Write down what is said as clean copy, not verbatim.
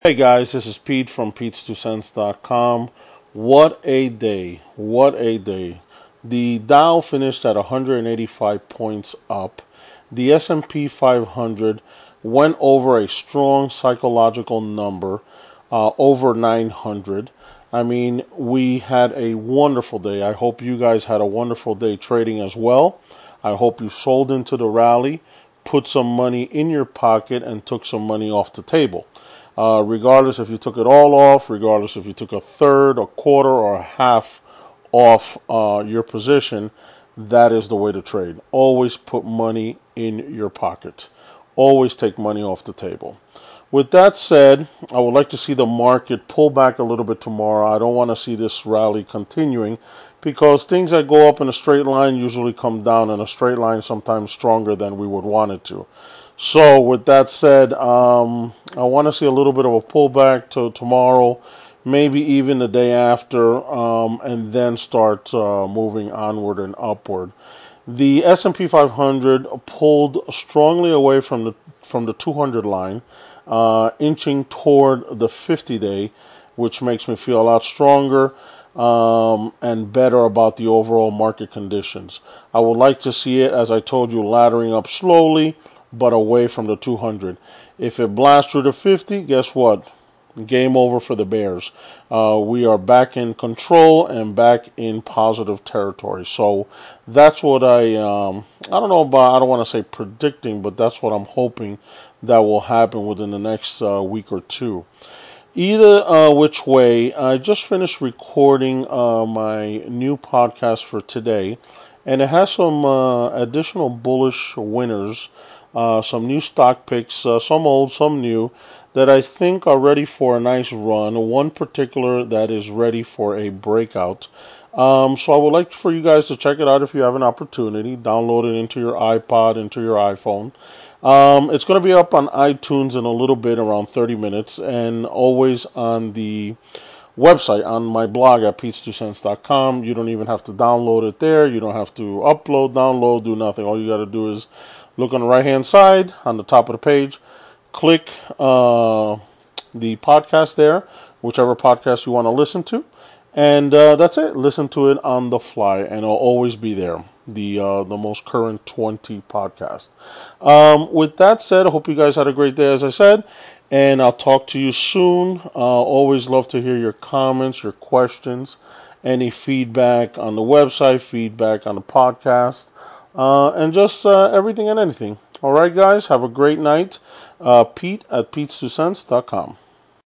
Hey guys, this is Pete from Pete's2Cents.com. What a day. What a day. The Dow finished at 185 points up. The S&P 500 went over a strong psychological number, over 900. I mean, we had a wonderful day. I hope you guys had a wonderful day trading as well. I hope you sold into the rally, put some money in your pocket, and took some money off the table. Regardless if you took it all off, regardless if you took a third, a quarter, or a half off your position, that is the way to trade. Always put money in your pocket. Always take money off the table. With that said, I would like to see the market pull back a little bit tomorrow. I don't want to see this rally continuing because things that go up in a straight line usually come down in a straight line, sometimes stronger than we would want it to. So with that said, I want to see a little bit of a pullback to tomorrow, maybe even the day after, and then start moving onward and upward. The S&P 500 pulled strongly away from the 200 line, inching toward the 50-day, which makes me feel a lot stronger and better about the overall market conditions. I would like to see it, as I told you, laddering up slowly, but away from the 200. If it blasts through the 50, guess what? Game over for the Bears. We are back in control and back in positive territory. So that's what I don't know about, I don't want to say predicting, but that's what I'm hoping that will happen within the next week or two. Either which way, I just finished recording my new podcast for today, and it has some additional bullish winners, some new stock picks, some old, some new, that I think are ready for a nice run. One particular that is ready for a breakout. So I would like for you guys to check it out if you have an opportunity. Download it into your iPod, into your iPhone. It's going to be up on iTunes in a little bit, around 30 minutes, and always on the website, on my blog at Pete's2Cents.com. You don't even have to download it there. You don't have to upload, download, do nothing. All you got to do is look on the right-hand side, on the top of the page, click the podcast there, whichever podcast you want to listen to, and that's it. Listen to it on the fly, and it'll always be there. The most current 20 podcast. With that said, I hope you guys had a great day, as I said, and I'll talk to you soon. Always love to hear your comments, your questions, any feedback on the website, feedback on the podcast, and just everything and anything. All right, guys, have a great night. Pete at Pete's2Cents.com.